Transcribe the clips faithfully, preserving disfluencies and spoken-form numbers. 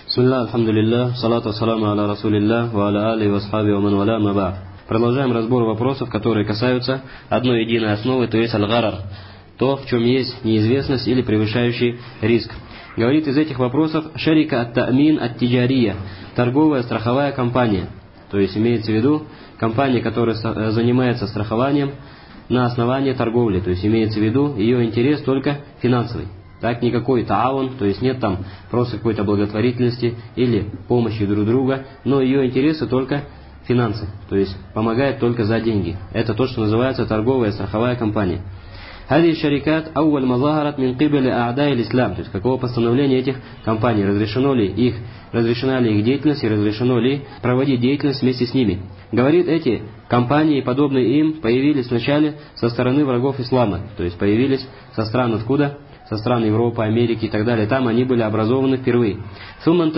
Бисмилля, алхамдулилля, салату ассаламу аля расулилля, ва аля али ва асхаби ва ман валя, ма ба'д. Продолжаем разбор вопросов, которые касаются одной единой основы, то есть аль-гарар, то, в чем есть неизвестность или превышающий риск. Говорит из этих вопросов шарика ат-та'мин ат-тиджария, торговая страховая компания. То есть имеется в виду компания, которая занимается страхованием на основании торговли. То есть имеется в виду ее интерес только финансовый. Так, никакой таавун, то есть нет там просто какой-то благотворительности или помощи друг друга, но ее интересы только финансы, то есть помогает только за деньги. Это то, что называется торговая страховая компания. Хади шарикат ауаль мазахарат мин кибали аадай ислам, то есть какого постановления этих компаний, разрешено ли их, разрешена ли их деятельность и разрешено ли проводить деятельность вместе с ними. Говорит, эти компании, подобные им, появились вначале со стороны врагов ислама, то есть появились со стран откуда? Со стран Европы, Америки и так далее. Там они были образованы впервые. Затем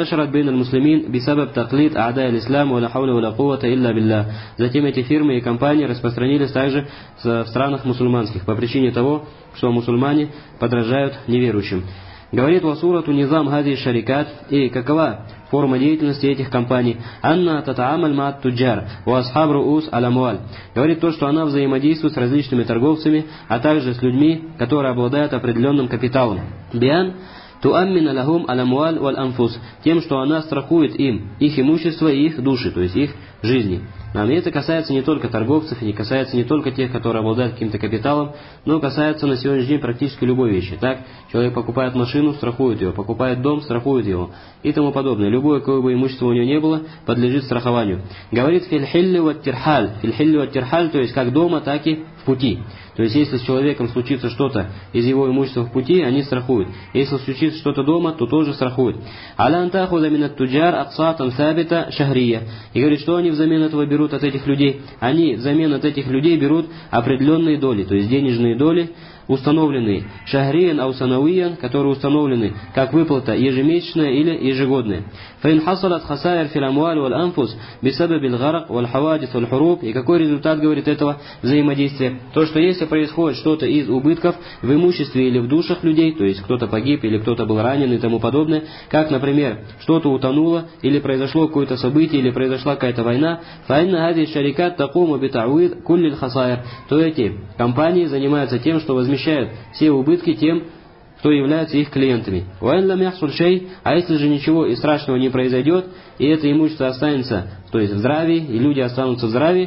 эти фирмы и компании распространились также в странах мусульманских по причине того, что мусульмане подражают неверующим. Говорит Васурату Низам Хади Шарикат, и какова форма деятельности этих компаний? Анна татаамаль маат туджар, у асхаб руус аль-амваль. Говорит то, что она взаимодействует с различными торговцами, а также с людьми, которые обладают определенным капиталом. Биан туаммина лахум аль-амваль валь-анфус, тем, что она страхует им их имущество и их души, то есть их жизни. И это касается не только торговцев, и не касается не только тех, которые обладают каким-то капиталом, но касается на сегодняшний день практически любой вещи. Так, человек покупает машину, страхует ее, покупает дом, страхует его и тому подобное. Любое, какое бы имущество у него не было, подлежит страхованию. Говорит фильхилли ваттирхаль, фильхилли ваттирхаль, то есть как дома, так и в пути. То есть, если с человеком случится что-то из его имущества в пути, они страхуют. Если случится что-то дома, то тоже страхуют. Аля антахуда минат туджар аксатан сабита шахрия. И говорит, что они взамен этого берут от этих людей? Они взамен от этих людей берут определенные доли, то есть денежные доли, установленные шахриен аусанауиян, которые установлены как выплата ежемесячная или ежегодная. Фаин хасалат хасайр фил амваль валь анфус бисабаб аль-гарак валь хавадис валь хуруб. И какой результат, говорит, этого взаимодействия? То, что если происходит что-то из убытков в имуществе или в душах людей, то есть кто-то погиб или кто-то был ранен и тому подобное, как, например, что-то утонуло или произошло какое-то событие или произошла какая-то война, фаинна хади шарикат такому битауид куллиль хасайр, то эти компании занимаются тем, что возмещают все убытки тем, кто является их клиентами. А если же ничего и страшного не произойдет, и это имущество останется, то есть в здравии, и люди останутся в здравии,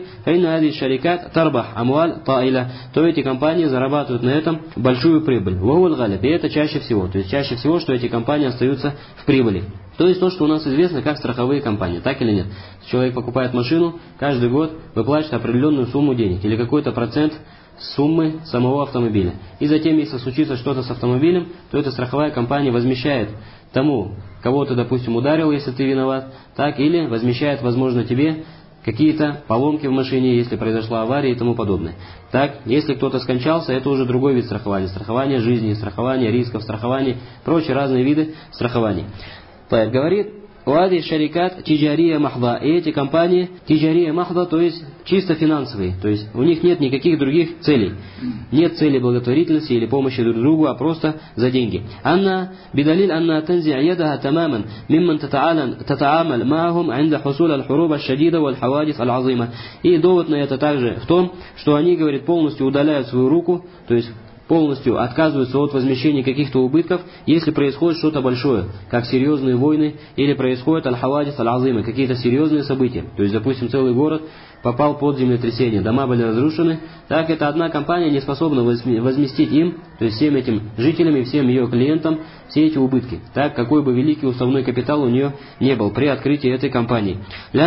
то эти компании зарабатывают на этом большую прибыль. И это чаще всего. То есть чаще всего, что эти компании остаются в прибыли. То есть то, что у нас известно как страховые компании, так или нет? Человек покупает машину, каждый год выплачивает определенную сумму денег или какой-то процент суммы самого автомобиля. И затем, если случится что-то с автомобилем, то эта страховая компания возмещает тому, кого ты, допустим, ударил, если ты виноват, так, или возмещает, возможно, тебе какие-то поломки в машине, если произошла авария и тому подобное. Так, если кто-то скончался, это уже другой вид страхования. Страхование жизни, страхование рисков, страхование, прочие разные виды страхования. Так, говорит, Уади шарикат тиджария махда. И эти компании тиджария махда, то есть чисто финансовые. То есть у них нет никаких других целей. Нет цели благотворительности или помощи друг другу, а просто за деньги. Анна бидалиль анна танзи аядаха тамаман мимман татаамаль маахум инда хусул аль-хуруб аль-шадида валь-хавадис аль-азима. И довод на это также в том, что они, говорит, полностью удаляют свою руку, то есть полностью отказываются от возмещения каких-то убытков, если происходит что-то большое, как серьезные войны, или происходит аль-хавадис аль-азима, какие-то серьезные события. То есть, допустим, целый город попал под землетрясение, дома были разрушены, так это одна компания не способна возместить им, то есть всем этим жителям и всем ее клиентам, все эти убытки. Так, какой бы великий уставной капитал у нее не был при открытии этой компании.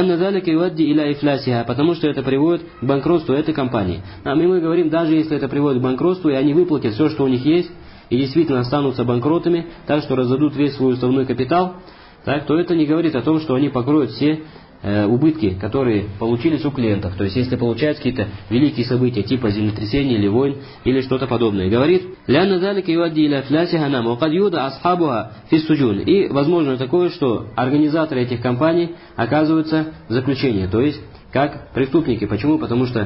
Потому что это приводит к банкротству этой компании. А мы говорим, даже если это приводит к банкротству, и они выплатят все, что у них есть, и действительно останутся банкротами, так что раздадут весь свой уставной капитал, так, то это не говорит о том, что они покроют все э, убытки, которые получились у клиентов. То есть, если получаются какие-то великие события, типа землетрясения или войн, или что-то подобное. Говорит, и возможно такое, что организаторы этих компаний оказываются в заключении, то есть как преступники. Почему? Потому что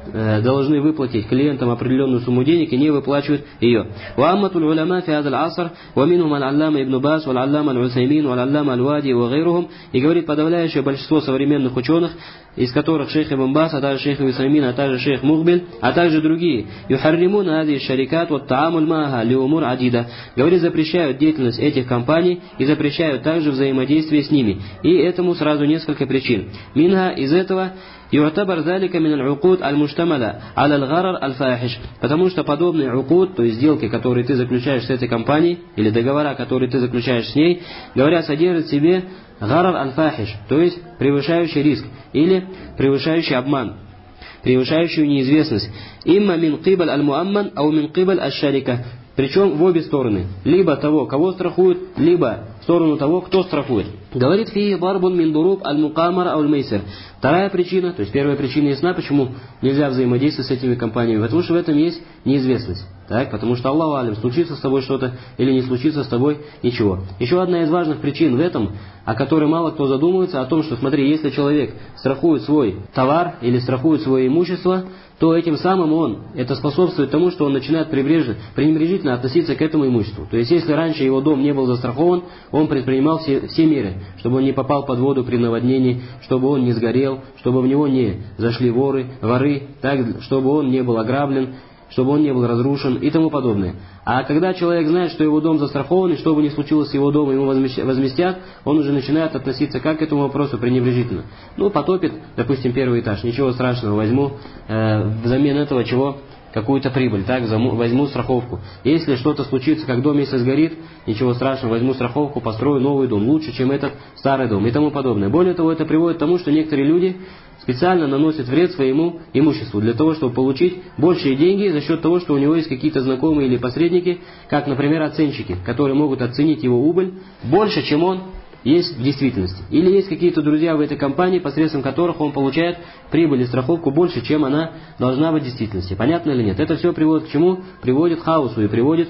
э, должны выплатить клиентам определенную сумму денег и не выплачивают ее. Уамматуль уляма фи хазаль аср, ва минхум аль-аллама ибн Баз, валь-аллама аль-Усаймин, валь-аллама аль-Вади, ва гайрухум. И говорит подавляющее большинство современных ученых, из которых шейх Ибн Баз, а также шейх Усаймин, а также шейх Мухбиль, а также другие. Юхарримуна хази шарикат ва таамуль маха ли умур адида. Говорит, запрещают деятельность этих компаний и запрещают также взаимодействие с ними. И этому сразу несколько причин. Минха, из этого, يعتبر ذلك من العقود المشتملة على الغرر الفاحش, потому что подобные укуд, то есть сделки, которые ты заключаешь с этой компанией, или договора, которые ты заключаешь с ней, говорят, содержат в себе гарар аль-фахиш, то есть превышающий риск, или превышающий обман, превышающую неизвестность. Имма мин кибаль аль-муамман, ау мин кибаль аль-шарика. Причем в обе стороны. Либо того, кого страхуют, либо в сторону того, кто страхует. Говорит, фи барбун мин дуруб аль-мукамар аль-мейсер. Вторая причина, то есть первая причина ясна, почему нельзя взаимодействовать с этими компаниями, потому что в этом есть неизвестность. Так, потому что Аллаху алим, случится с тобой что-то или не случится с тобой ничего. Еще одна из важных причин в этом, о которой мало кто задумывается, о том, что, смотри, если человек страхует свой товар или страхует свое имущество, то этим самым он, это способствует тому, что он начинает пренебрежительно относиться к этому имуществу. То есть, если раньше его дом не был застрахован, он предпринимал все, все меры, чтобы он не попал под воду при наводнении, чтобы он не сгорел, чтобы в него не зашли воры, воры, так, чтобы он не был ограблен, чтобы он не был разрушен и тому подобное. А когда человек знает, что его дом застрахован, и что бы ни случилось с его домом, ему возместят, он уже начинает относиться как к этому вопросу пренебрежительно. Ну, потопит, допустим, первый этаж, ничего страшного, возьму э, взамен этого чего? Какую-то прибыль, так, возьму страховку. Если что-то случится, как дом если сгорит, ничего страшного, возьму страховку, построю новый дом, лучше, чем этот старый дом и тому подобное. Более того, это приводит к тому, что некоторые люди специально наносят вред своему имуществу, для того, чтобы получить большие деньги за счет того, что у него есть какие-то знакомые или посредники, как, например, оценщики, которые могут оценить его убыль больше, чем он есть в действительности. Или есть какие-то друзья в этой компании, посредством которых он получает прибыль и страховку больше, чем она должна быть в действительности. Понятно или нет? Это все приводит к чему? Приводит к хаосу и приводит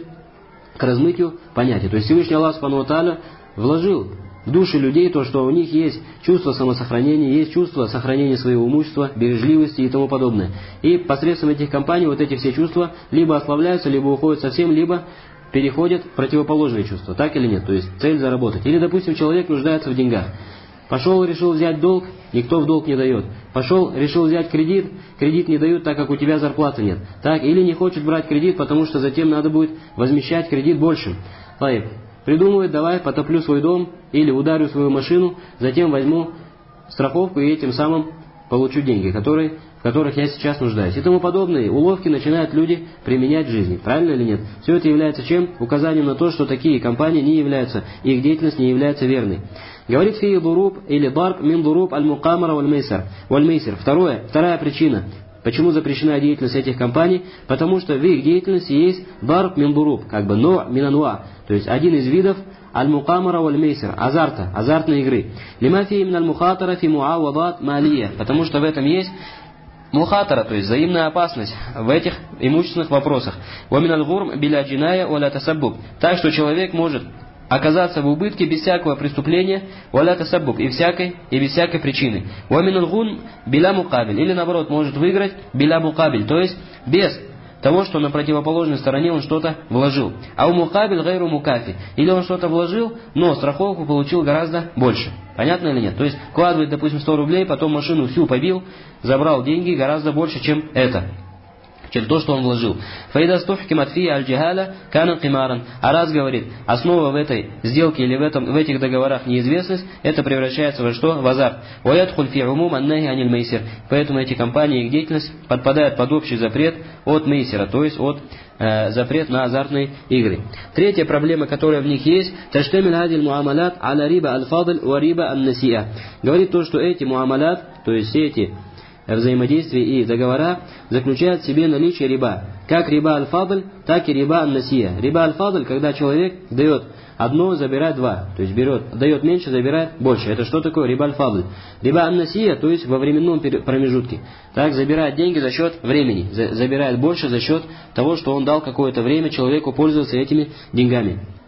к размытию понятия. То есть Всевышний Аллах Субхану ва Тааля вложил в души людей то, что у них есть чувство самосохранения, есть чувство сохранения своего имущества, бережливости и тому подобное. И посредством этих компаний вот эти все чувства либо ослабляются, либо уходят совсем, либо переходят в противоположные чувства, так или нет? То есть цель заработать. Или, допустим, человек нуждается в деньгах. Пошел, решил взять долг, никто в долг не дает. Пошел, решил взять кредит, кредит не дают, так как у тебя зарплаты нет. Так, или не хочет брать кредит, потому что затем надо будет возмещать кредит большим. Лайк. Придумывает, давай, потоплю свой дом, или ударю свою машину, затем возьму страховку и этим самым получу деньги, которые... в которых я сейчас нуждаюсь. И тому подобные уловки начинают люди применять в жизни. Правильно или нет? Все это является чем? Указанием на то, что такие компании не являются, их деятельность не является верной. Говорит фи дуруб или дарб мин дуруб аль-мукамара валь-мейсер. Второе, вторая причина. Почему запрещена деятельность этих компаний? Потому что в их деятельности есть дарб мин дуруб, как бы но минануа, то есть один из видов аль-мукамара валь-мейсер, азарта, азартной игры. Лима фи мин аль-мухатара фи муавадат малия, потому что в этом есть мухатара, то есть взаимная опасность в этих имущественных вопросах. Уаминаль гурм биля джиная валя тасаббуб. Так что человек может оказаться в убытке без всякого преступления, валя тасаббуб, и всякой, и без всякой причины. Уаминаль гун биля мукабель, или наоборот может выиграть биля мукабель, то есть без того, что на противоположной стороне он что-то вложил. А у мукабель гайру мукафи, или он что-то вложил, но страховку получил гораздо больше. Понятно или нет? То есть вкладывает, допустим, сто рублей, потом машину всю побил, забрал деньги гораздо больше, чем это, чем то, что он вложил. Фаида стухкимат фи аль-джихаля канан кимаран. А раз говорит, основа в этой сделке или в, этом, в этих договорах неизвестность, это превращается во что? В азарт. Ваядхуль фи умум аннахи аниль мейсер. Поэтому эти компании и их деятельность подпадают под общий запрет от мейсера, то есть от э, запрет на азартные игры. Третья проблема, которая в них есть, таштамиль хадиль муамалят аля риба аль-фадль ва риба ан-насиа. Говорит то, что эти муамалят, то есть все эти взаимодействия и договора заключают в себе наличие риба. Как риба аль-фадль, так и риба ан-насия. Риба аль-фадль, когда человек дает одно, забирает два. То есть берет, дает меньше, забирает больше. Это что такое риба аль-фадль? Риба ан-насия, то есть во временном промежутке. Так, забирает деньги за счет времени. Забирает больше за счет того, что он дал какое-то время человеку пользоваться этими деньгами.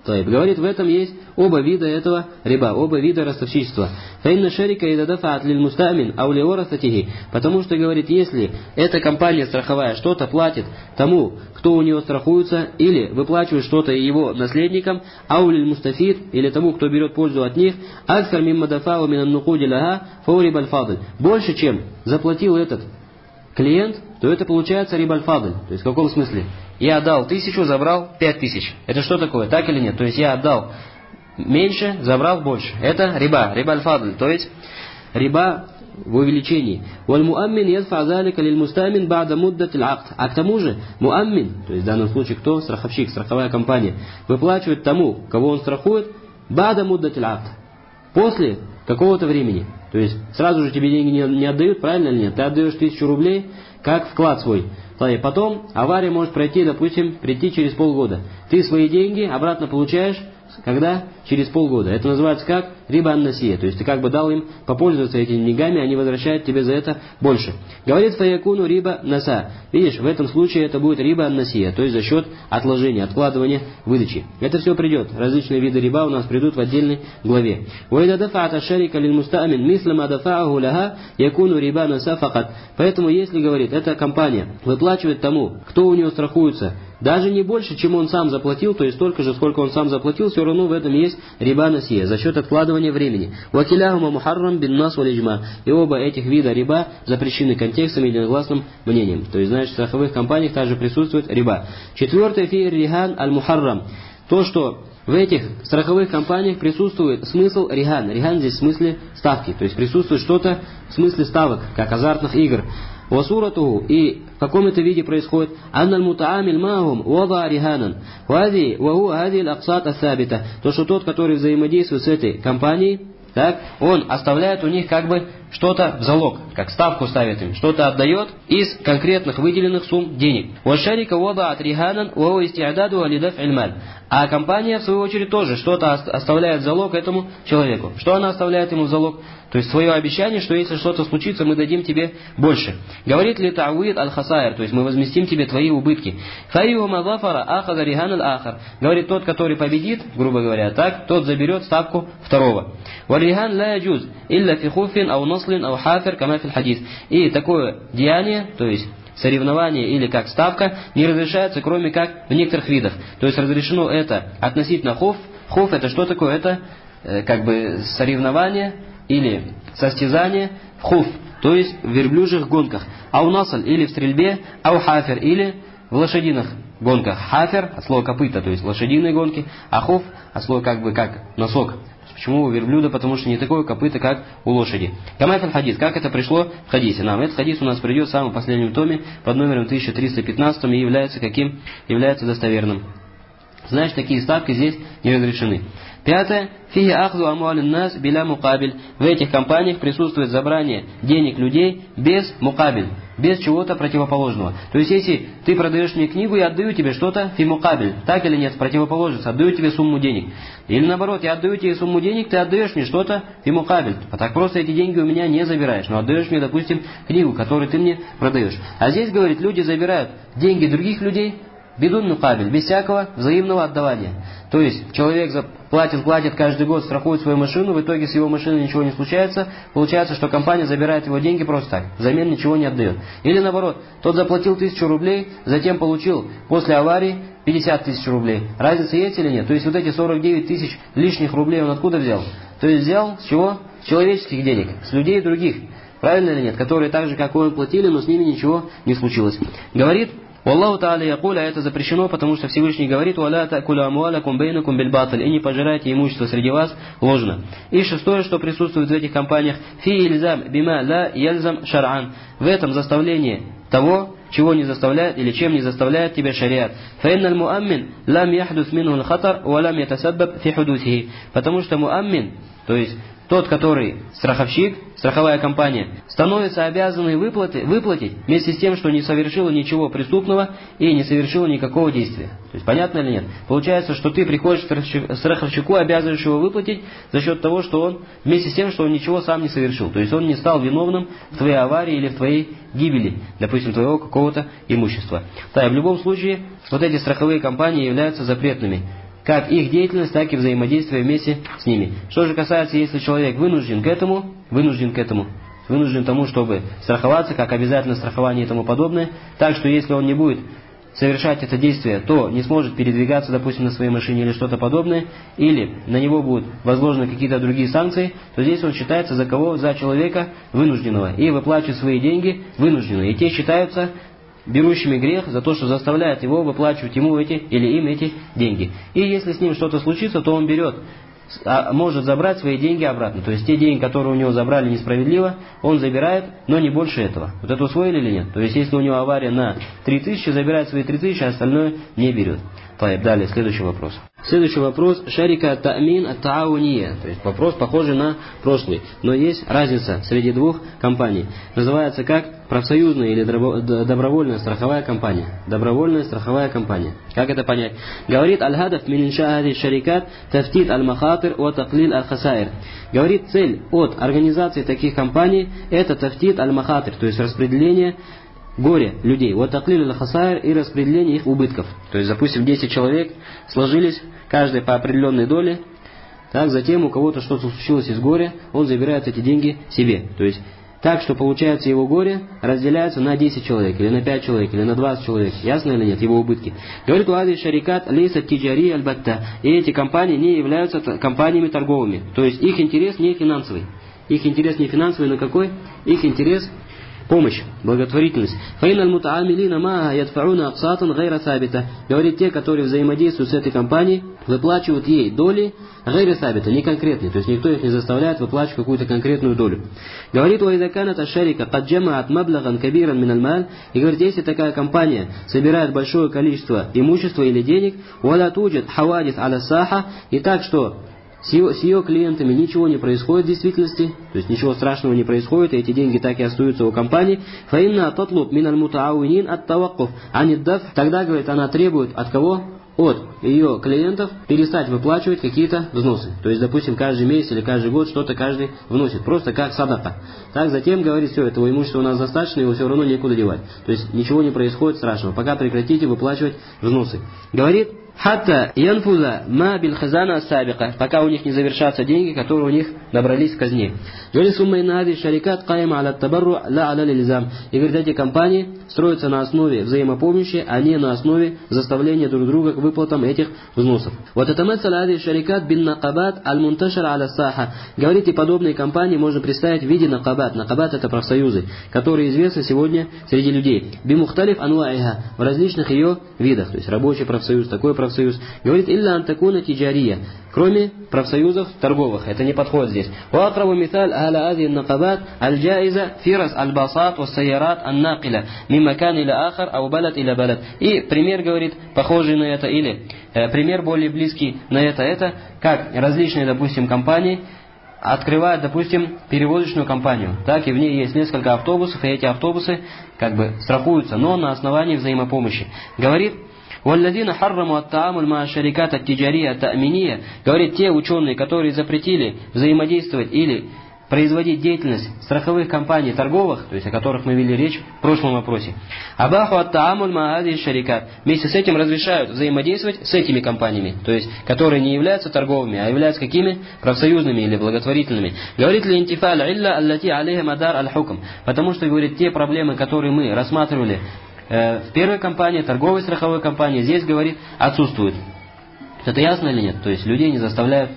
Говорит, в этом есть оба вида этого риба, оба вида ростовщичества. Фаинна шарика ида дафаат лиль мустамин ау ли орасатихи. Потому что, говорит, если эта компания страховая что-то платит тому, кто у нее страхуется, или выплачивает что-то его наследникам, ау лиль мустафид, или тому, кто берет пользу от них, аксар мимма дафау минан нукуди лага фауриб аль-фадль. Больше, чем заплатил этот клиент, то это получается риба аль-фадль. То есть в каком смысле? Я отдал тысячу, забрал пять тысяч. Это что такое? Так или нет? То есть я отдал меньше, забрал больше. Это риба, риба аль-фадль. То есть риба в увеличении. Валь-муаммин ядфа залика лиль-мустамин ба'да муддатиль акд. А к тому же муаммин, то есть в данном случае кто? Страховщик, страховая компания, выплачивает тому, кого он страхует, ба'да муддатиль акд. После какого-то времени. То есть сразу же тебе деньги не, не отдают, правильно или нет? Ты отдаешь тысячу рублей как вклад свой. И потом авария может пройти, допустим, прийти через полгода. Ты свои деньги обратно получаешь, когда? Через полгода. Это называется как риба ан-насия. То есть ты как бы дал им попользоваться этими деньгами, они возвращают тебе за это больше. Говорит фаякуну риба наса. Видишь, в этом случае это будет риба ан-насия, то есть за счет отложения, откладывания выдачи. Это все придет. Различные виды риба у нас придут в отдельной главе. Поэтому если, говорит, эта компания выплачивает тому, кто у нее страхуется, даже не больше, чем он сам заплатил, то есть столько же, сколько он сам заплатил, все равно в этом есть риба насия, за счет откладывания времени. Вакиляхума мухаррам бин нас валиджма. И оба этих вида риба запрещены контекстом и единогласным мнением. То есть, значит, в страховых компаниях также присутствует риба. Четвертое, фи рихан аль-мухаррам. То, что в этих страховых компаниях присутствует смысл рихан. Рихан здесь в смысле ставки. То есть присутствует что-то в смысле ставок, как азартных игр. Васуратуху, и в каком это виде происходит? Анналь мутаамиль махум вада риханан. Вади ваху хади аль-аксат ас-сабита. То, что тот, который взаимодействует с этой компанией, так, он оставляет у них как бы что-то в залог, как ставку ставит им, что-то отдает из конкретных выделенных сумм денег. Вашарика вада от риханан ваху истиададу алидаф ильмаль. А компания, в свою очередь, тоже что-то оставляет в залог этому человеку. Что она оставляет ему в залог? То есть свое обещание, что если что-то случится, мы дадим тебе больше. Говорит ли та'уид аль-хасайр, то есть мы возместим тебе твои убытки. Файюма зафара ахаза рихан аль-ахар. Говорит, тот, который победит, грубо говоря, так, тот заберет ставку второго. Варихан ла яджуз илля фи хуфин ау наслин ау хафир кама фил хадис. И такое деяние, то есть соревнование или как ставка, не разрешается, кроме как в некоторых видах. То есть разрешено это относительно хуф. Хуф это что такое? Это э, как бы соревнование или состязание в хуф, то есть в верблюжьих гонках. Ау насаль или в стрельбе, ау хафер или в лошадиных гонках. Хафер от слова копыта, то есть лошадиные гонки, а хуф от слова как бы как носок. Почему у верблюда? Потому что не такое копыто, как у лошади. Камайфаль хадис. Как это пришло в хадисе? Нам этот хадис у нас придет в самом последнем томе под номером тысяча триста пятнадцать и является каким? Является достоверным. Значит, такие ставки здесь не разрешены. Пятое. Фиги ахзу амуалин нас биля мукабель. В этих компаниях присутствует забрание денег людей без мукабель, без чего-то противоположного. То есть, если ты продаешь мне книгу, я отдаю тебе что-то фи мукабель. Так или нет, противоположность, отдаю тебе сумму денег. Или наоборот, я отдаю тебе сумму денег, ты отдаешь мне что-то фи мукабель. А так просто эти деньги у меня не забираешь, но отдаешь мне, допустим, книгу, которую ты мне продаешь. А здесь, говорит, люди забирают деньги других людей, бидун мукабель, без всякого взаимного отдавания. То есть человек платит, платит каждый год, страхует свою машину, в итоге с его машиной ничего не случается, получается, что компания забирает его деньги просто так, взамен ничего не отдает. Или наоборот, тот заплатил тысячу рублей, затем получил после аварии пятьдесят тысяч рублей. Разница есть или нет? То есть вот эти сорок девять тысяч лишних рублей он откуда взял? То есть взял с чего? С человеческих денег, с людей других. Правильно или нет? Которые так же, как и он, платили, но с ними ничего не случилось. Говорит Аллаху Та'аля якуля, это запрещено, потому что Всевышний говорит: «Валя та'куля амуалякум бейнакум бильбаталь», и не пожирайте имущество среди вас ложно. И шестое, что присутствует в этих компаниях: фи ильзам бима ла яльзам шар'ан. В этом заставление того, чего не заставляет или чем не заставляет тебя шариат. Фаинналь муаммин лам яхдус минху аль-хатар ва лам ятасаббаб фи худусихи. Потому что муаммин, то есть тот, который страховщик, страховая компания, становится обязанной выплатить, выплатить вместе с тем, что не совершила ничего преступного и не совершила никакого действия. То есть понятно или нет? Получается, что ты приходишь к страховщику, обязываешь его выплатить за счет того, что он вместе с тем, что он ничего сам не совершил. То есть он не стал виновным в твоей аварии или в твоей гибели, допустим, твоего какого-то имущества. Да, и в любом случае, вот эти страховые компании являются запретными. как их деятельность, так и взаимодействие вместе с ними. Что же касается, если человек вынужден к этому, вынужден к этому, вынужден тому, чтобы страховаться, как обязательно страхование и тому подобное, так что если он не будет совершать это действие, то не сможет передвигаться, допустим, на своей машине или что-то подобное, или на него будут возложены какие-то другие санкции, то здесь он считается за кого? За человека вынужденного, и выплачивает свои деньги вынужденно. И те считаются берущими грех за то, что заставляет его выплачивать ему эти или им эти деньги. И если с ним что-то случится, то он берет, а может забрать свои деньги обратно. То есть те деньги, которые у него забрали несправедливо, он забирает, но не больше этого. Вот это усвоили или нет? То есть если у него авария на три тысячи, забирает свои три тысячи, а остальное не берет. Далее, следующий вопрос. Следующий вопрос. Шарика та'мин ат-та'ауния. То есть вопрос похожий на прошлый. Но есть разница среди двух компаний. Называется как профсоюзная или добровольная страховая компания. Добровольная страховая компания. Как это понять? Говорит аль-хадаф мин инша'ади шарикат тафтит аль-махатир ва таклил аль-хасаир. Говорит, цель от организации таких компаний это тафтит аль-махатир, то есть распределение горе людей, вот таклиль аль-хасаир и распределение их убытков. То есть, допустим, десять человек сложились, каждый по определенной доле, так, затем у кого-то что-то случилось из горя, он забирает эти деньги себе. То есть, так, что получается его горе разделяется на десять человек, или на пять человек, или на двадцать человек. Ясно или нет, его убытки. Говорит, уади шарикат лейса тиджари аль-батта. И эти компании не являются компаниями торговыми. То есть, их интерес не финансовый. Их интерес не финансовый, но какой? Их интерес помощь, благотворительность. Фаиналь мутаамилина ма ядфауна аксатан гайра сабита. Говорит, те, которые взаимодействуют с этой компанией, выплачивают ей доли гайра сабита, не конкретные. То есть никто их не заставляет выплачивать какую-то конкретную долю. Говорит, уайдаканат ашарика каджамаат маблаган кабиран миналь маль. И говорит, если такая компания собирает большое количество имущества или денег, уаля туджат хавадис аля саха, и так что С ее, с ее клиентами ничего не происходит в действительности, то есть ничего страшного не происходит, и эти деньги так и остаются у компании. Фаинна татлуб миналь мутаауинин ат таваккуф аниддаф. Тогда, говорит, она требует от кого? От ее клиентов перестать выплачивать какие-то взносы. То есть, допустим, каждый месяц или каждый год что-то каждый вносит, просто как садака. Так, затем говорит, все, этого имущества у нас достаточно, его все равно некуда девать. То есть ничего не происходит страшного, пока прекратите выплачивать взносы. Говорит, хатта янфуза ма биль хазана сабика, пока у них не завершатся деньги, которые у них набрались в казне. Говорит, суммайнади шарикат кайма аля табарру ла аля лилизам. И говорит, эти компании строятся на основе взаимопомощи, а не на основе заставления друг друга к выплатам этих взносов. Вот это мацаляди шарикат бин накабат аль мунташар аля саха. Говорит, и подобные компании можно представить в виде накабат. Накабат это профсоюзы, которые известны сегодня среди людей. Бимухталиф анваиха, в различных ее видах. То есть рабочий профсоюз, такой профсоюз. Говорит, илля антакуна тиджария, кроме профсоюзов торговых. Это не подходит здесь. Уакрабу миталь аля ади накабат аль-джаиза фирас аль-басат вассайярат ан-накиля мимакан иля ахар ау балат иля балат. И пример, говорит, похожий на это, или э, пример более близкий на это, это как различные, допустим, компании открывают, допустим, перевозочную компанию. Так, и в ней есть несколько автобусов, и эти автобусы как бы страхуются, но на основании взаимопомощи. Говорит, «Валладина харраму ат-таамуль ма шарикат ат-тиджария та'миния». Говорит, те ученые, которые запретили взаимодействовать или производить деятельность страховых компаний торговых, то есть о которых мы вели речь в прошлом вопросе. Абаху ат-таамуль ма ади шарикат. Вместе с этим разрешают взаимодействовать с этими компаниями, то есть которые не являются торговыми, а являются какими? Профсоюзными или благотворительными. Говорит ли интифаль илля аллати алейха мадар аль-хукм. Потому что, говорит, те проблемы, которые мы рассматривали э, в первой компании, торговой страховой компании, здесь, говорит, отсутствуют. Это ясно или нет? То есть людей не заставляют,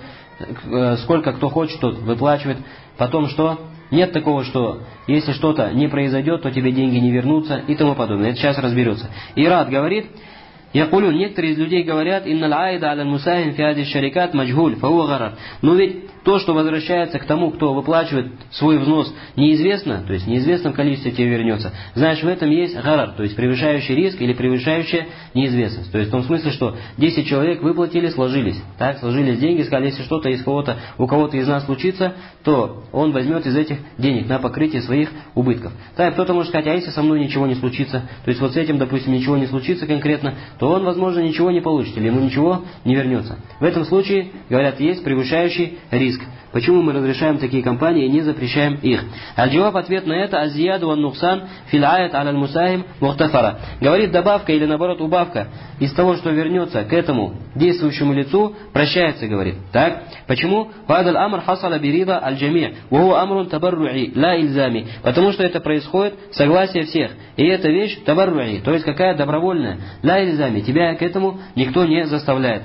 э, сколько кто хочет, тот выплачивает. Потом что? Нет такого, что если что-то не произойдет, то тебе деньги не вернутся и тому подобное. Это сейчас разберется. Ирад говорит, якулюн, некоторые из людей говорят, инналь айда аля мусахин фи ади шарикат маджгуль, фауа гарар. Но ведь то, что возвращается к тому, кто выплачивает свой взнос, неизвестно, то есть в неизвестном количестве тебе вернется. Знаешь, в этом есть гарар, то есть превышающий риск или превышающая неизвестность. То есть в том смысле, что десять человек выплатили, сложились. Так, сложились деньги, сказали, если что-то из кого-то, у кого-то из нас случится, то он возьмет из этих денег на покрытие своих убытков. Так, кто-то может сказать, а если со мной ничего не случится, то есть вот с этим, допустим, ничего не случится конкретно, то он, возможно, ничего не получит, или ему ничего не вернется. В этом случае, говорят, есть превышающий риск. почему мы разрешаем такие компании и не запрещаем их? Аль-Джаваб, ответ на это: азияду ван нуксан фил аят аль мусахим мухтафара. Говорит, добавка или наоборот убавка из того, что вернется к этому действующему лицу, прощается, говорит. Так? Почему? Вадаль амр хасала бирида аль-джами, ваху амрун табарруи, ла ильзами. Потому что это происходит согласие всех. И эта вещь табарруи, то есть какая добровольная, ла ильзами. Тебя к этому никто не заставляет.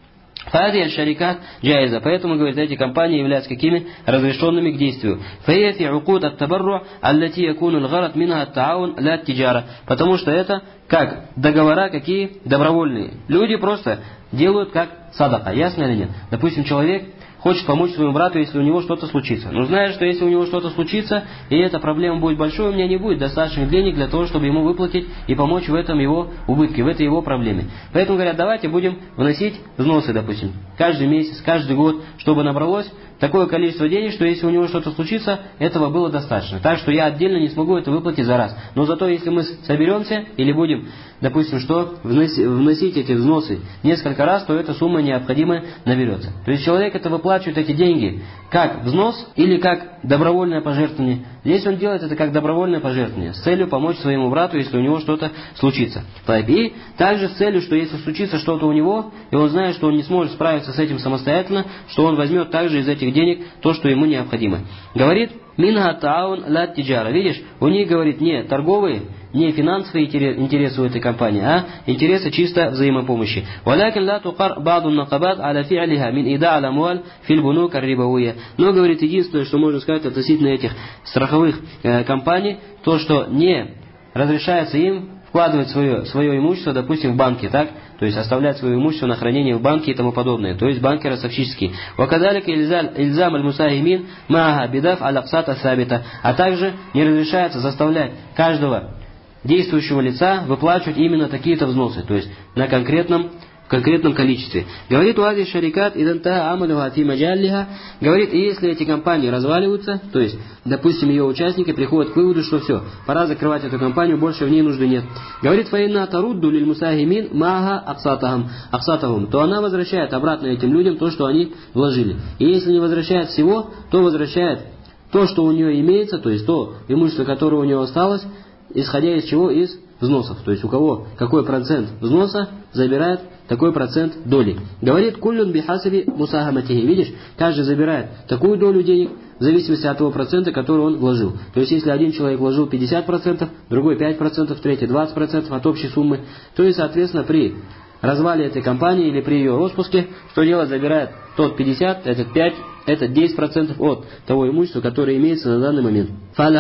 Фади аль-шарикат джайза. Поэтому, говорит, эти компании являются какими? Разрешенными к действию. Фая фи укуд ат-табарру аллати якуну аль-гарат минха ат-таавун ла ат-тиджара. Потому что это как договора какие? Добровольные. Люди просто делают как садака. Ясно или нет? Допустим, человек хочет помочь своему брату, если у него что-то случится. Но знает, что если у него что-то случится, и эта проблема будет большой, у меня не будет достаточных денег для того, чтобы ему выплатить и помочь в этом его убытке, в этой его проблеме. Поэтому говорят, давайте будем вносить взносы, допустим, каждый месяц, каждый год, чтобы набралось такое количество денег, что если у него что-то случится, этого было достаточно. Так что я отдельно не смогу это выплатить за раз. Но зато если мы соберемся или будем, допустим, что вносить эти взносы несколько раз, то эта сумма необходимая наберется. То есть человек это выплачивает эти деньги как взнос или как добровольное пожертвование. Здесь он делает это как добровольное пожертвование с целью помочь своему брату, если у него что-то случится. И также с целью, что если случится что-то у него, и он знает, что он не сможет справиться с этим самостоятельно, что он возьмет также из этих денег то, что ему необходимо. Говорит, минха таун ла тиджара. Видишь, у них, говорит, не торговые, не финансовые интересы у этой компании, а интересы чисто взаимопомощи. Валякин ла туқар ба'ду накабат аля фи'алиха мин ида аля муаль филь бунук ар-рибавия. Но, говорит, единственное, что можно сказать относительно этих страховых э, компаний, то, что не разрешается им вкладывать свое, свое имущество, допустим, в банки, так? То есть оставлять свое имущество на хранение в банке и тому подобное. То есть банки ростовщические. Вакадалика ильзам аль-мусахимин мааха бидаф аль-аксата сабита. А также не разрешается заставлять каждого действующего лица выплачивать именно такие-то взносы. То есть на конкретном в конкретном количестве. Говорит, уази шарикат иданта амалюха фи маджаллиха. Говорит, и если эти компании разваливаются, то есть, допустим, ее участники приходят к выводу, что все, пора закрывать эту компанию, больше в ней нужды нет. Говорит, фаинна тарудду лиль мусахимин мага аксатахум, то она возвращает обратно этим людям то, что они вложили. И если не возвращает всего, то возвращает то, что у нее имеется, то есть то имущество, которое у нее осталось, исходя из чего? Из взносов. То есть у кого какой процент взноса забирает такой процент доли. Говорит, куллюн бихасаби мусахаматихи. Видишь, каждый забирает такую долю денег в зависимости от того процента, который он вложил. То есть если один человек вложил пятьдесят процентов, другой пять процентов, третий двадцать процентов от общей суммы, то есть, соответственно, при развале этой компании или при ее распуске, что делать? Забирает тот пятьдесят, этот пять, этот десять процентов от того имущества, которое имеется на данный момент.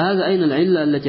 Говорит,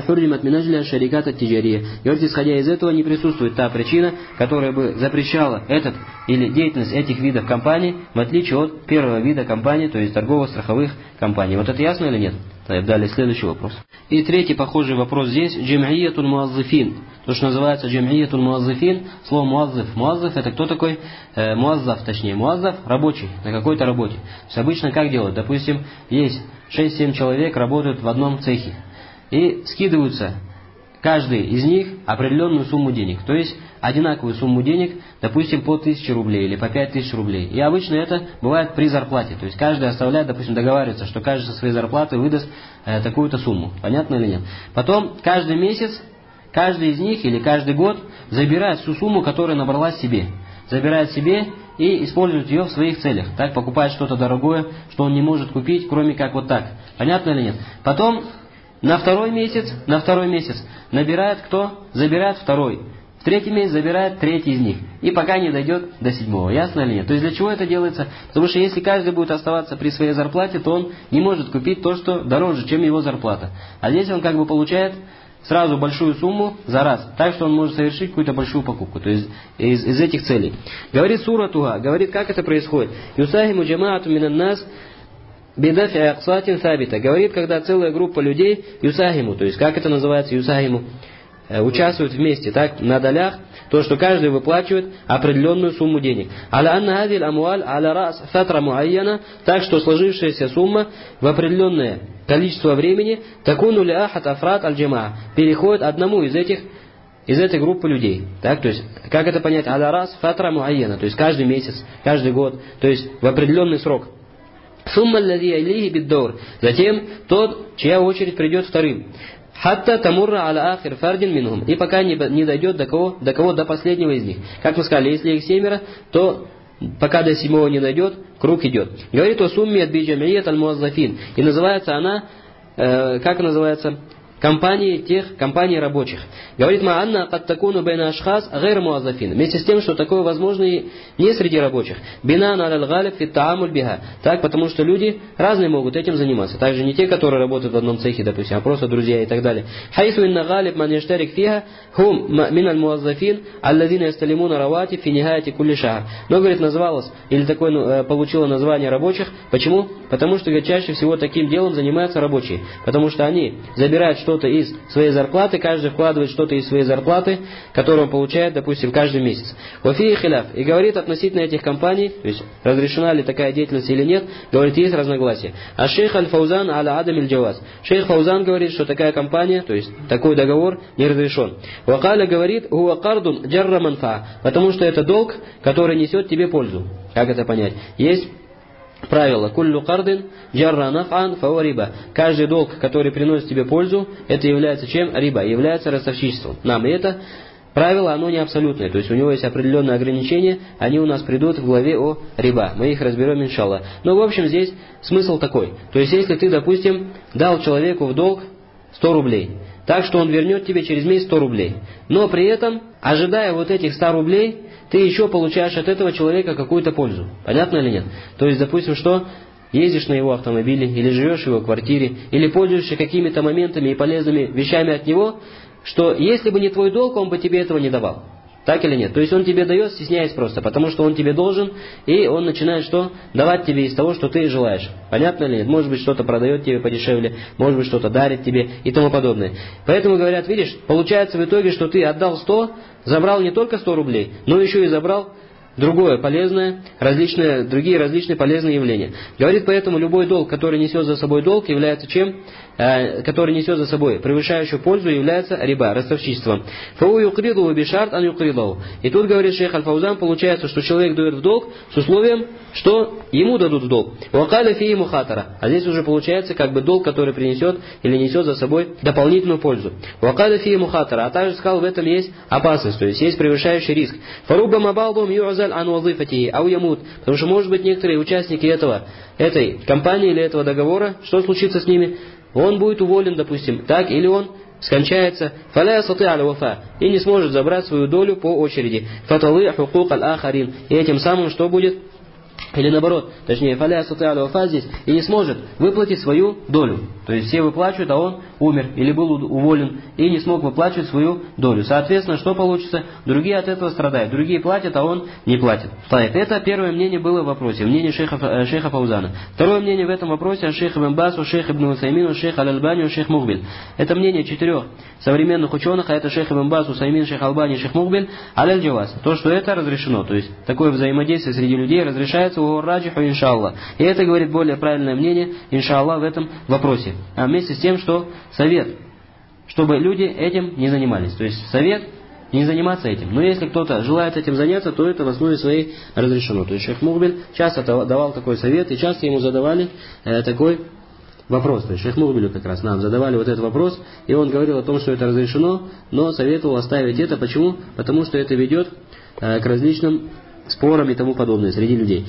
исходя из этого, не присутствует та причина, которая бы запрещала этот или деятельность этих видов компаний, в отличие от первого вида компаний, то есть торгово-страховых компаний. Вот это ясно или нет? Далее следующий вопрос. И третий похожий вопрос здесь. Джам'иятуль муаззифин. То, что называется джам'иятуль муаззифин. Слово муаззиф. Муаззиф это кто такой? Э, муаззаф, точнее. Муаззаф рабочий на какой-то работе. То есть обычно как делают? Допустим, есть шесть-семь человек работают в одном цехе. И скидываются каждый из них определенную сумму денег. То есть одинаковую сумму денег, допустим, по тысяче рублей или по пять тысяч рублей. И обычно это бывает при зарплате. То есть каждый оставляет, допустим, договаривается, что каждый со своей зарплаты выдаст э, такую-то сумму. Понятно или нет? Потом каждый месяц, каждый из них или каждый год забирает всю сумму, которая набралась себе. Забирает себе и использует ее в своих целях. Так, покупает что-то дорогое, что он не может купить, кроме как вот так. Понятно или нет? Потом на второй месяц, на второй месяц набирает кто? Забирает второй. В третий месяц забирает третий из них. И пока не дойдет до седьмого. Ясно или нет? То есть для чего это делается? Потому что если каждый будет оставаться при своей зарплате, то он не может купить то, что дороже, чем его зарплата. А здесь он как бы получает сразу большую сумму за раз. Так что он может совершить какую-то большую покупку. То есть из, из этих целей. Говорит сура Туга. Говорит, как это происходит. Юсахиму джамаату минан нас бидафи аксатин сабита. Говорит, когда целая группа людей юсахиму. То есть как это называется юсахиму? Участвуют вместе, так, на долях, то, что каждый выплачивает определенную сумму денег. Аля анна хазиль амуаль аля рас фатра муайяна, так что сложившаяся сумма в определенное количество времени такуну ли ахат афрат аль-джамаа, переходит одному из этих из этой группы людей. Так, то есть, как это понять? Аля рас фатра муайяна, то есть каждый месяц, каждый год, то есть в определенный срок. Сумма аллади илейхи биддаур. Затем тот, чья очередь придет вторым. Хатта тамурра аля ахир фардин минхум. И пока не, не дойдет до кого, до кого, до последнего из них. Как мы сказали, если их семеро, то пока до седьмого не дойдет, круг идет. Говорит о сумме от биджамият аль-муаззафин. И называется она, э, как называется? Компании тех, компаний рабочих. Говорит, ма анна кад такуну бейна ашхас гайр муаззафин. Вместе с тем, что такое возможно и не среди рабочих. Бинан аль галиб фит таамуль биха. Так, потому что люди разные могут этим заниматься. Также не те, которые работают в одном цехе, допустим, а просто друзья и так далее. Хайсу инна галиб ман яштарик фиха хум мин аль муаззафин алладина ясталимуна равати фи нихаяти кулли шахр. Но, говорит, называлось, или такое получило название рабочих. Почему? Потому что, говорит, чаще всего таким делом занимаются рабочие. Потому что они забирают что что-то из своей зарплаты, каждый вкладывает что-то из своей зарплаты, которую он получает, допустим, каждый месяц. Вафии хиляф. И говорит относительно этих компаний, то есть разрешена ли такая деятельность или нет, говорит, есть разногласия. А шейх аль-Фаузан аля адам иль-джаваз. Шейх Фаузан говорит, что такая компания, то есть такой договор не разрешен. Вакаля говорит, хуа кардун джарра манфа. Потому что это долг, который несет тебе пользу. Как это понять? Есть правило. Куллю кардин джарра наф'ан фауа риба. Каждый долг, который приносит тебе пользу, это является чем? Риба. Является ростовщичеством. Нам и это правило, оно не абсолютное. То есть у него есть определенные ограничения. Они у нас придут в главе о риба. Мы их разберем, иншаллах. Но в общем здесь смысл такой. То есть если ты, допустим, дал человеку в долг сто рублей. Так что он вернет тебе через месяц сто рублей. Но при этом, ожидая вот этих ста рублей, ты еще получаешь от этого человека какую-то пользу. Понятно или нет? То есть, допустим, что ездишь на его автомобиле, или живешь в его квартире, или пользуешься какими-то моментами и полезными вещами от него, что если бы не твой долг, он бы тебе этого не давал. Так или нет? То есть он тебе дает, стесняясь просто, потому что он тебе должен, и он начинает что? Давать тебе из того, что ты желаешь. Понятно или нет? Может быть, что-то продает тебе подешевле, может быть, что-то дарит тебе и тому подобное. Поэтому говорят, видишь, получается в итоге, что ты отдал сто, забрал не только сто рублей, но еще и забрал другое полезное, различные, другие различные полезные явления. Говорит, поэтому любой долг, который несет за собой долг, является чем? Э, который несет за собой превышающую пользу, является риба, ростовщичеством. Фау юкридову бишарт ан юкридову. И тут, говорит шейх Аль-Фаузан, получается, что человек дает в долг с условием, что ему дадут в долг. Вакаля фии мухатара. А здесь уже получается как бы долг, который принесет или несет за собой дополнительную пользу. Вакаля фии мухатара. А также сказал, в этом есть опасность, то есть есть превышающий риск. Фаруба мабалдум юазаль ан вазифатихи ау ямут. Потому что, может быть, некоторые участники этого, этой компании или этого договора, что случится с ними? Он будет уволен, допустим, так, или он скончается, фаля ястати аля вафа, и не сможет забрать свою долю по очереди. Фаталы хукук аль-ахарин. И этим самым что будет? Или наоборот, точнее, фаля ястати аля вафа здесь, и не сможет выплатить свою долю. То есть все выплачивают, а он умер или был уволен и не смог выплачивать свою долю. Соответственно, что получится? Другие от этого страдают. Другие платят, а он не платит. Это первое мнение было в вопросе, мнение шейха, шейха Фаузана. Второе мнение в этом вопросе от шейха Ибн Баз, шейх Ибн Усаймин, шейх Аль-Альбани, шейх Мухбиль. Это мнение четырех современных ученых, а это шейх Ибн Баз, Усаймин, шейх Албани, шейх Мухбиль, аль-джаваз. То, что это разрешено. То есть такое взаимодействие среди людей разрешается у раджиху, иншаллах. И это говорит более правильное мнение, иншаллах, в этом вопросе. А вместе с тем, что совет, чтобы люди этим не занимались. То есть совет не заниматься этим. Но если кто-то желает этим заняться, то это в основе своей разрешено. То есть шейх Мухбиль часто давал такой совет, и часто ему задавали э, такой вопрос. То есть шейх Мухбилю как раз нам задавали вот этот вопрос, и он говорил о том, что это разрешено, но советовал оставить это. Почему? Потому что это ведет э, к различным спорам и тому подобное среди людей.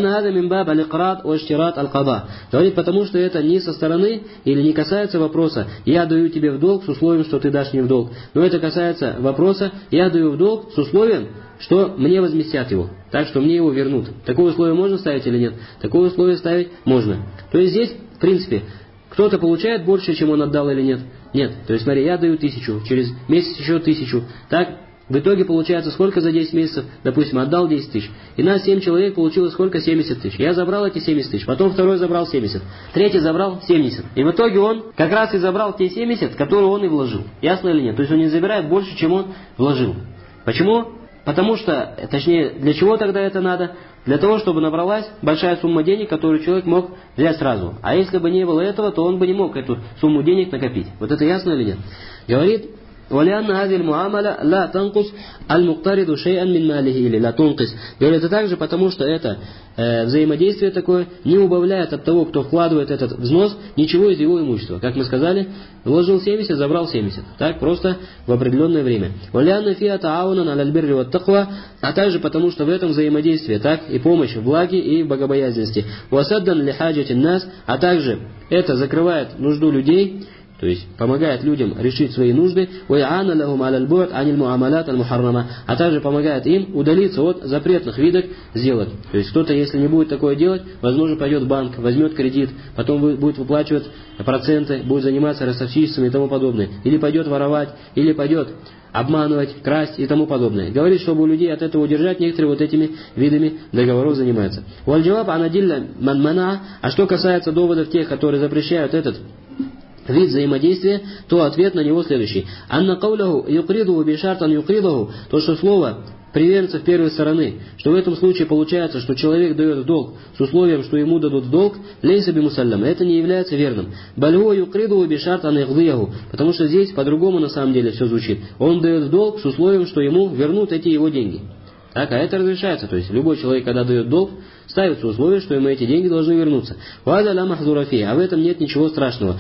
Говорит, потому что это не со стороны или не касается вопроса «я даю тебе в долг с условием, что ты дашь мне в долг». Но это касается вопроса «я даю в долг с условием, что мне возместят его». Так что мне его вернут. Такое условие можно ставить или нет? Такое условие ставить можно. То есть здесь, в принципе, кто-то получает больше, чем он отдал или нет? Нет. То есть смотри, я даю тысячу, через месяц еще тысячу. Так? В итоге получается сколько за десять месяцев? Допустим, отдал десять тысяч. И нас семь человек получилось сколько? семьдесят тысяч. Я забрал эти семьдесят тысяч. Потом второй забрал семьдесят. Третий забрал семьдесят. И в итоге он как раз и забрал те семьдесят, которые он и вложил. Ясно или нет? То есть он не забирает больше, чем он вложил. Почему? Потому что, точнее, для чего тогда это надо? Для того, чтобы набралась большая сумма денег, которую человек мог взять сразу. А если бы не было этого, то он бы не мог эту сумму денег накопить. Вот это ясно или нет? Говорит وَلِأَنَّ هَذِهِ الْمُعَامَلَةَ لَا تَنْقُصْ الْمُقْتَرِضُ شَيْئًا مِنْ مَالِهِ или لا тункис. Говорит, это также потому, что это э, взаимодействие такое не убавляет от того, кто вкладывает этот взнос, ничего из его имущества. Как мы сказали, вложил семьдесят, забрал семьдесят. Так, просто в определенное время. وَلِأَنَّ فِيهَا تَعَاوُنًا عَلَى الْبِرِّ وَالتَّقْوَى. А также потому, что в этом взаимодействии так и помощь в благе и в богобоязненности. وَسَدًّا لِحَاجَةِ النَّاسِ. А также это закрывает нужду людей, то есть помогает людям решить свои нужды, а также помогает им удалиться от запретных видов сделок. То есть кто-то, если не будет такое делать, возможно, пойдет в банк, возьмет кредит, потом будет выплачивать проценты, будет заниматься ростовщичеством и тому подобное. Или пойдет воровать, или пойдет обманывать, красть и тому подобное. Говорит, чтобы у людей от этого удержать, некоторые вот этими видами договоров занимаются. А что касается доводов тех, которые запрещают этот вид взаимодействия, то ответ на него следующий. Анна кауляху юкридуху бишартан юкридуху, то, что слово приверженцев первой стороны, что в этом случае получается, что человек дает в долг с условием, что ему дадут в долг, лейса би мусаллям, это не является верным. Бальгу юкридуху бишартан игдияху, потому что здесь по-другому на самом деле все звучит. Он дает в долг с условием, что ему вернут эти его деньги. Так, а это разрешается. То есть любой человек, когда дает долг, ставится условие, что ему эти деньги должны вернуться. А в этом нет ничего страшного.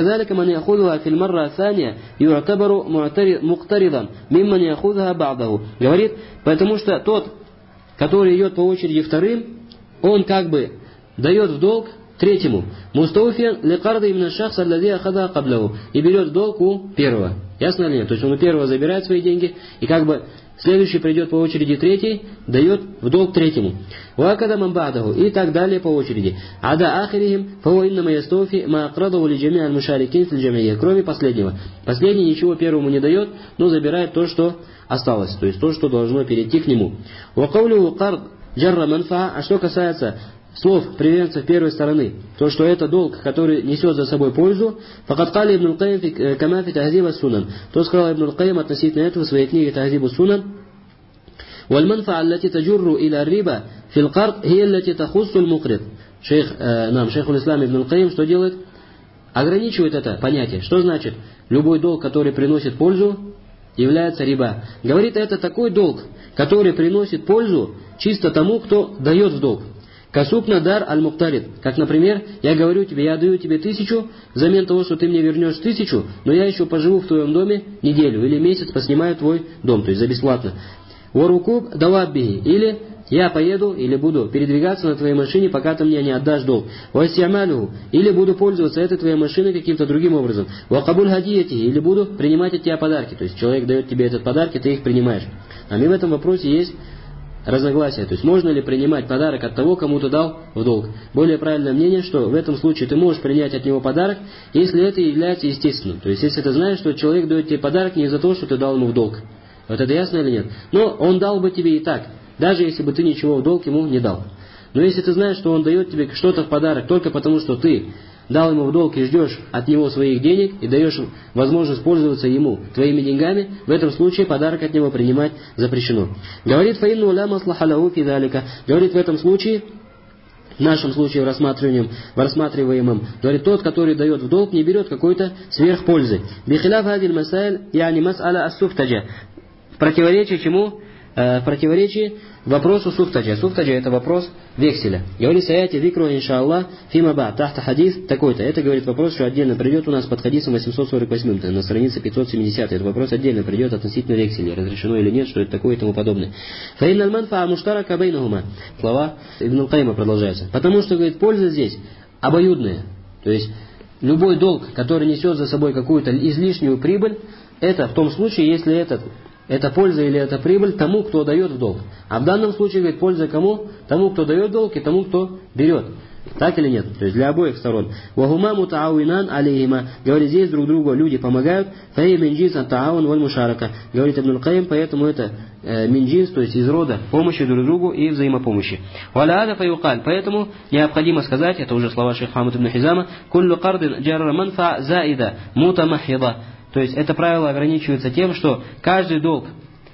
Говорит, потому что тот, который идет по очереди вторым, он как бы дает в долг третьему. Мустауфиан лекарды именно шахс аллади ахада каблаху, и берет в долг у первого. Ясно ли нет? То есть он у первого забирает свои деньги, и как бы следующий придет по очереди третий, дает в долг третьему. Уакада мамбадаху, и так далее по очереди. Ада ахирихим, фао иннама ястауфи ма акрадаху ли джами аль мушарикин фил джамия, кроме последнего. Последний ничего первому не дает, но забирает то, что осталось, то есть то, что должно перейти к нему. Уакаулю кард джарра манфа, а что касается слов приверженцев первой стороны, то, что это долг, который несет за собой пользу, факаткали ибн аль-Каим камафи тахзиб ас-сунан, то сказал ибн аль-Каим относительно этого в своей книге Тахзиб ас-Сунан, والمنفعة التي تجر إلى الربا في القرض هي التي تخص المقرض. Шейх, э, нам, шейх уль-Ислам ибн аль-Каим что делает? Ограничивает это понятие. Что значит? Любой долг, который приносит пользу, является риба. Говорит, это такой долг, который приносит пользу чисто тому, кто дает в долг. Касубна дар аль-муктарид. Как, например, я говорю тебе, я даю тебе тысячу, взамен того, что ты мне вернешь тысячу, но я еще поживу в твоем доме неделю или месяц, поснимаю твой дом, то есть за бесплатно. Варукуб даваббихи. Или я поеду или буду передвигаться на твоей машине, пока ты мне не отдашь долг. Вастиамалюху. Или буду пользоваться этой твоей машиной каким-то другим образом. Вакабуль хадиятихи. Или буду принимать от тебя подарки. То есть человек дает тебе этот подарок, и ты их принимаешь. А мне в этом вопросе есть разногласия. То есть можно ли принимать подарок от того, кому ты дал в долг. Более правильное мнение, что в этом случае ты можешь принять от него подарок, если это является естественным. То есть если ты знаешь, что человек дает тебе подарок не из-за того, что ты дал ему в долг. Вот это ясно или нет? Но он дал бы тебе и так, даже если бы ты ничего в долг ему не дал. Но если ты знаешь, что он дает тебе что-то в подарок только потому, что ты дал ему в долг и ждешь от него своих денег, и даешь возможность пользоваться ему твоими деньгами, в этом случае подарок от него принимать запрещено. Говорит, фаинну ля маслаха лаху фи залика. Говорит, в этом случае, в нашем случае в рассматриваемом, в рассматриваемом, говорит, тот, который дает в долг, не берет какой-то сверхпользы. Бихиляф хадиль масаиль, яни мас'аля ас-суфтаджа. В противоречии чему? Э, в противоречии вопросу суфтаджа. Суфтаджа — это вопрос векселя. Говорит, саяти викру иншаллах фимаба тахта хадис такой-то. Это, говорит, вопрос, что отдельно придет у нас под хадисом восемьсот сорок восемь, на странице пятьсот семьдесят. Это вопрос отдельно придет относительно векселя, разрешено или нет, что это такое и тому подобное. Фаинналь манфа муштарака бейнахума. Слова Ибн аль-Каима продолжаются. Потому что, говорит, польза здесь обоюдная. То есть любой долг, который несет за собой какую-то излишнюю прибыль, это в том случае, если этот это польза или это прибыль тому, кто дает в долг. А в данном случае, говорит, польза кому? Тому, кто дает долг, и тому, кто берет. Так или нет? То есть для обоих сторон. Вахума мутауинан алейхима. Говорит, здесь друг другу люди помогают. Фаи минджинс ат-таавун валь мушарака. Говорит Ибн аль-Каим, поэтому это э, минджинс, то есть из рода помощи друг другу и взаимопомощи. Валяада фаюкаль. Поэтому необходимо сказать, это уже слова шейха Хамад ибн Хизама, куллю кардин джарра манфа заида мутамахида. То есть это правило ограничивается тем, что каждый долг,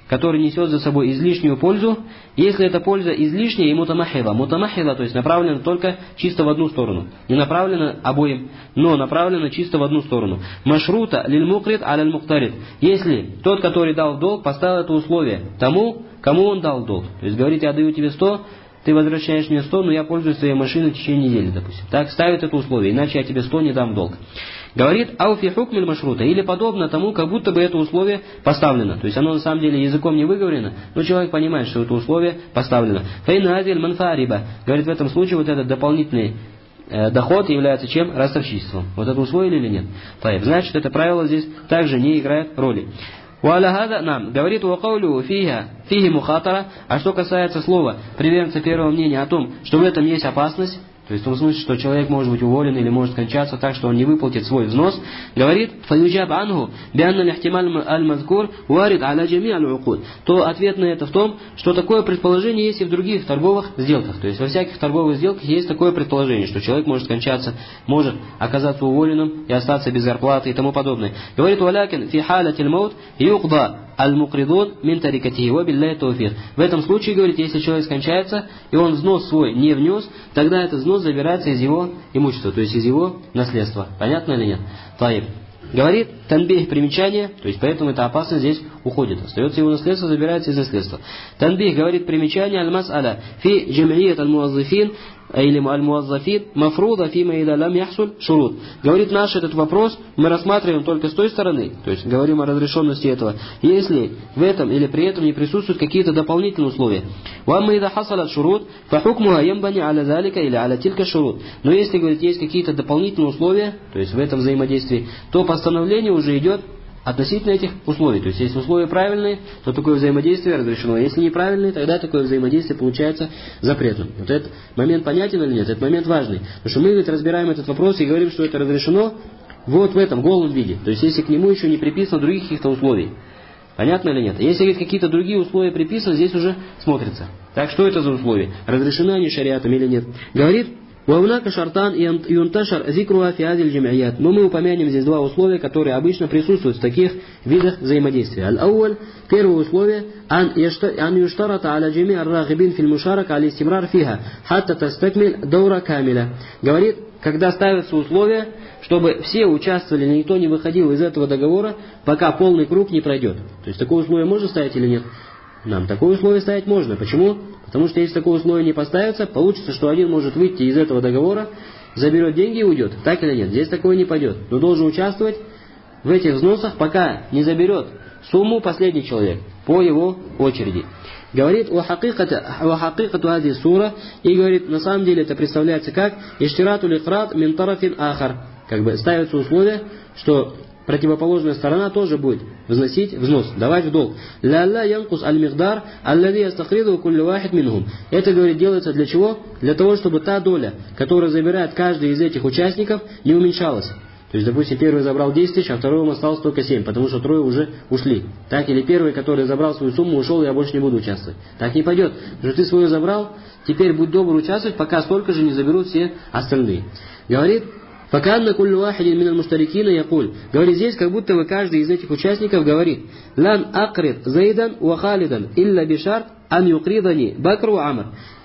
который несет за собой излишнюю пользу, если эта польза излишняя и мутамахида. Мутамахида, то есть направлена только чисто в одну сторону. Не направлена обоим, но направлена чисто в одну сторону. Машрута лиль мукрид аль муктарид. Если тот, который дал в долг, поставил это условие тому, кому он дал в долг. То есть говорит, я даю тебе сто, ты возвращаешь мне сто, но я пользуюсь твоей машиной в течение недели, допустим. Так ставит это условие, иначе я тебе сто не дам в долг. Говорит, ауфи хукмиль машрута, или подобно тому, как будто бы это условие поставлено. То есть оно на самом деле языком не выговорено, но человек понимает, что это условие поставлено. Фейна азиль манфа риба. Говорит, в этом случае вот этот дополнительный э, доход является чем? Ростовщичеством. Вот это усвоили или нет? Таиб. Значит, это правило здесь также не играет роли. Уаляхада нам говорит уакаулю фиха фихи мухатара. А что касается слова приверженца первого мнения о том, что в этом есть опасность, то есть в том смысле, что человек может быть уволен или может скончаться так, что он не выплатит свой взнос, говорит, фаюджаб анху бианна лихтималь аль-мазкур варид аля джами аль-укуд. То ответ на это в том, что такое предположение есть и в других торговых сделках. То есть во всяких торговых сделках есть такое предположение, что человек может скончаться, может оказаться уволенным и остаться без зарплаты и тому подобное. Говорит, валякин фи халатиль маут юкда аль-мукридун мин тарикатихи ва билляхи тауфик. В этом случае, говорит, если человек скончается, и он взнос свой не внес, тогда этот взнос забирается из его имущества, то есть из его наследства. Понятно или нет? Таиб. Говорит, танбих, примечание, то есть поэтому эта опасность здесь уходит. Остается его наследство, забирается из наследства. Танбих, говорит, примечание, аль-мас'аля, фи джам'ият аль-муаззифин, или аль-муаззафин, мафруда фима ида лам яхсуль шурут. Говорит, наш этот вопрос мы рассматриваем только с той стороны, то есть говорим о разрешенности этого, если в этом или при этом не присутствуют какие-то дополнительные условия. Уамма ида хасалат шурут, фахукмуха ямбани аля залика или аля тилька шурут. Но если, говорит, есть какие-то дополнительные условия, то есть в этом взаимодействии, то постановление уже идет относительно этих условий. То есть, если условия правильные, то такое взаимодействие разрешено. Если неправильные, тогда такое взаимодействие получается запретным. Вот этот момент понятен или нет? Этот момент важный. Потому что мы ведь разбираем этот вопрос и говорим, что это разрешено вот в этом голом виде. То есть, если к нему еще не приписано других каких-то условий. Понятно или нет? Если говорит, какие-то другие условия приписаны, здесь уже смотрится. Так, что это за условия? Разрешены они шариатом или нет? Говорит, «Ваунака шартан юнташар зикруа фиадиль джам'ият». Но мы упомянем здесь два условия, которые обычно присутствуют в таких видах взаимодействия. Аль-ауаль, первое условие, ан юштарата аля джами ар-рагибин фил мушарак аля истимрар фиха, хатта тастакмиль даура камиля. Говорит, когда ставятся условия, чтобы все участвовали, никто не выходил из этого договора, пока полный круг не пройдет. То есть такое условие можно ставить или нет? Нам такое условие ставить можно. Почему? Потому что если такое условие не поставится, получится, что один может выйти из этого договора, заберет деньги и уйдет. Так или нет? Здесь такое не пойдет. Но должен участвовать в этих взносах, пока не заберет сумму последний человек по его очереди. Говорит, «Вахакикату хади сура», и говорит, на самом деле это представляется как «Иштирату ликрат мин тарафин ахар». Как бы ставятся условия, что противоположная сторона тоже будет взносить взнос, давать в долг. «Ля-ля янкус аль-мигдар, аллади ястахриду кулли вахид минхум». Это, говорит, делается для чего? Для того, чтобы та доля, которую забирает каждый из этих участников, не уменьшалась. То есть, допустим, первый забрал десять тысяч, а второму осталось только семь, потому что трое уже ушли. Так, или первый, который забрал свою сумму, ушел, я больше не буду участвовать. Так не пойдет. Потому что ты свою забрал, теперь будь добр участвовать, пока столько же не заберут все остальные. Говорит, «Факанна куллю вахидин миналь муштарикина якуль». Говорит, здесь как будто бы каждый из этих участников говорит, «Лан акрид зайдан ва халидан илля бишарт ан юкридани бакру амр».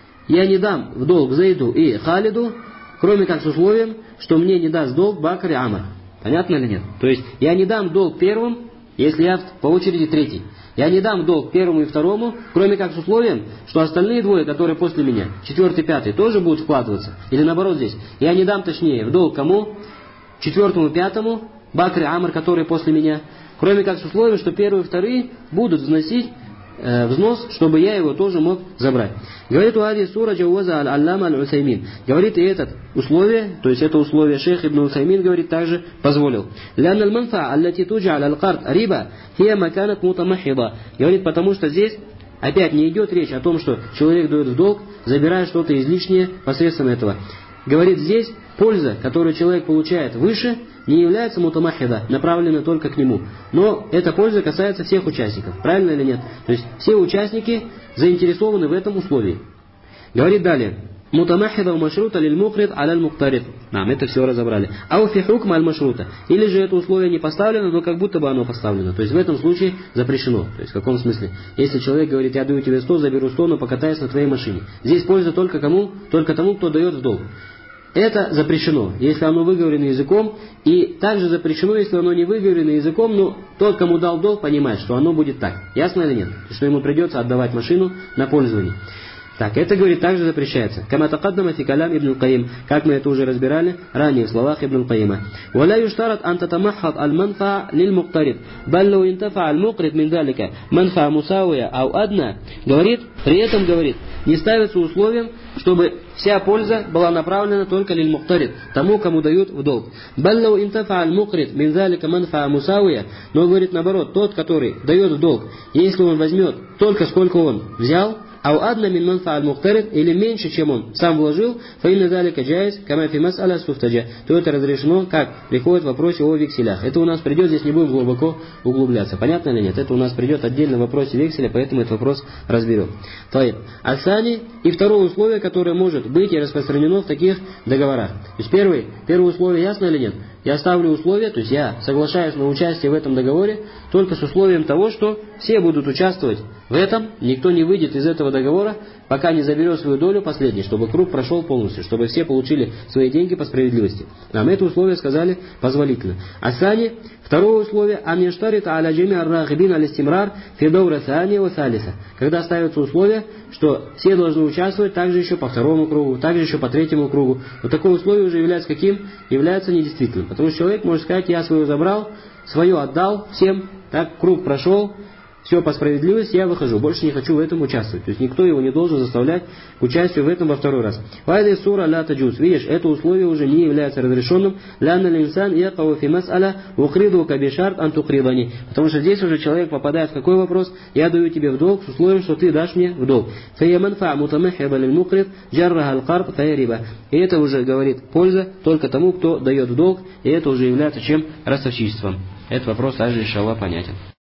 Я не дам в долг Зайду и Халиду, кроме как с условием, что мне не даст долг Бакр и Амр. Понятно или нет? То есть, я не дам долг первым, если я по очереди третий. Я не дам долг первому и второму, кроме как с условием, что остальные двое, которые после меня, четвертый, пятый, тоже будут вкладываться. Или наоборот здесь. Я не дам, точнее, в долг кому? Четвертому, пятому, Бакр и Амр, которые после меня. Кроме как с условием, что первые и вторые будут взносить э, взнос, чтобы я его тоже мог забрать. Говорит, уади сура джауаза аль-аллама аль-Усаймин. Говорит, и это условие, то есть это условие шейх Ибн Усаймин, говорит, также позволил. Лян аль-манфа аллати туджа аль-аль-карт риба хия маканат мутамахида. Говорит, потому что здесь опять не идет речь о том, что человек дает в долг, забирая что-то излишнее посредством этого. Говорит, здесь польза, которую человек получает выше, не является мутамахида, направлена только к нему. Но эта польза касается всех участников. Правильно или нет? То есть все участники заинтересованы в этом условии. Говорит далее. мутамахида у машрута лиль мукрид аляль муктарид. Нам это все разобрали. Ау фи хукм аль машрута. Или же это условие не поставлено, но как будто бы оно поставлено. То есть в этом случае запрещено. То есть в каком смысле? Если человек говорит, я даю тебе сто, заберу сто, но покатаюсь на твоей машине. Здесь польза только кому? Только тому, кто дает в долг. Это запрещено, если оно выговорено языком, и также запрещено, если оно не выговорено языком, но тот, кому дал долг, понимает, что оно будет так. Ясно или нет? Что ему придется отдавать машину на пользование. Так, это, говорит, также запрещается. Кама тақаддама фи калям Ибн Каим, как мы это уже разбирали ранее в словах Ибн Каима. Валя юштарат ан татамаххад аль манфа лиль муктарид, баллу интафа аль мукрид мин далика, манфа мусауя ау адна, говорит, при этом, говорит, не ставится условием, чтобы вся польза была направлена только лиль муктарид, тому, кому дают в долг. Баллу интафа аль мукрид мин далика манфа мусауя, но, говорит, наоборот, тот, который дает в долг, если он возьмет только сколько он взял, ау адна мин манфа аль муктарид, или меньше, чем он сам вложил, фаинна залика джайз, кама фи мас'аля суфтаджа, то это разрешено, как приходит в вопросе о векселях. Это у нас придет, здесь не будем глубоко углубляться. Понятно или нет? Это у нас придет отдельно в вопросе векселя, поэтому этот вопрос разберем. Таиб. Асани, и второе условие, которое может быть и распространено в таких договорах. То есть первый, первое условие ясно или нет? Я ставлю условие, то есть я соглашаюсь на участие в этом договоре только с условием того, что все будут участвовать в этом, никто не выйдет из этого договора, пока не заберет свою долю последней, чтобы круг прошел полностью, чтобы все получили свои деньги по справедливости. Нам это условие сказали позволительно. Асани, второе условие, ан яштарита аля джами ар-рагибин аль-истимрар фи даура сани ва салиса. Когда ставится условие, что все должны участвовать также еще по второму кругу, также еще по третьему кругу. Вот такое условие уже является каким? Является недействительным. Потому что человек может сказать, я свое забрал, свое отдал всем, так круг прошел, все по справедливости, я выхожу, больше не хочу в этом участвовать. То есть никто его не должен заставлять к участию в этом во второй раз. Вайда сура ля таджуз. Видишь, это условие уже не является разрешенным. Ляна линсан якау фи мас'аля укриду кабишарт антукридани. Потому что здесь уже человек попадает в какой вопрос? Я даю тебе в долг с условием, что ты дашь мне в долг. Фаяманфа мутамахиба лиль мукрид джарраха аль-карб фаяриба. И это уже говорит польза только тому, кто дает в долг, и это уже является чем? Ростовщичеством. Этот вопрос также, иншаллах, понятен.